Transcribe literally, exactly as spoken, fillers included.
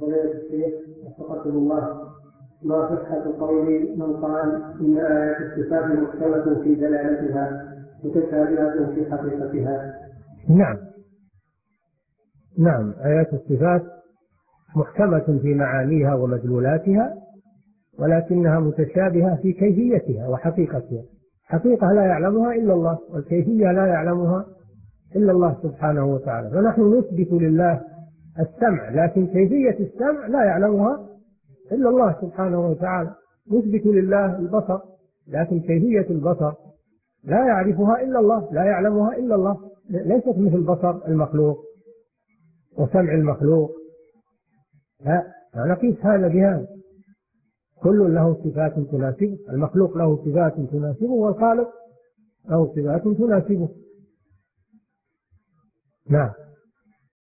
فضيلة الشيخ وفقكم الله، ما صحة قول من قال إن آيات الصفات محكمة في دلالتها متشابهة في حقيقتها؟ نعم نعم آيات الصفات محكمة في معانيها ومدلولاتها، ولكنها متشابهة في كيفيتها وحقيقتها. حقيقة لا يعلمها إلا الله، والكيفية لا يعلمها إلا الله سبحانه وتعالى. فنحن نثبت لله السمع، لكن كيفية السمع لا يعلمها إلا الله سبحانه وتعالى. نثبت لله البصر، لكن كيفية البصر لا يعرفها إلا الله، لا يعلمها إلا الله، ليست مثل بصر المخلوق وسمع المخلوق، لا نقيس هذا بهذا. كل له صفات تناسبه، المخلوق له صفات تناسبه، والخالق له صفات تناسبه. نعم.